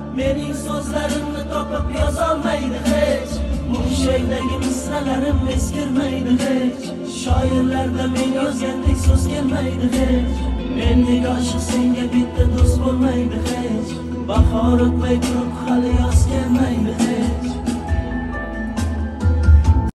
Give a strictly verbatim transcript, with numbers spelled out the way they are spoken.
Mening so'zlarimni topib yozolmaydi hech. Mushakdagi misralarim eskirmaydi hech. Shoirlarda men yozgandek so'z kelmaydi hech. Mendek oshiq senga bitta do'st bo'lmaydi hech. Bahor o'tmay turib hali yoz